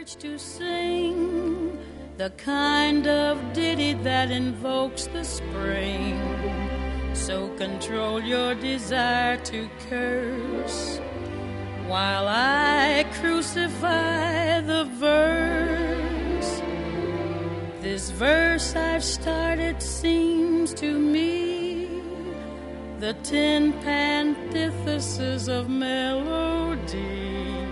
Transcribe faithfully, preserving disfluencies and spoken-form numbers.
urge to sing the kind of ditty that invokes the spring. So control your desire to curse while I crucify the verse. This verse I've started seems to me the tin antithesis of melody.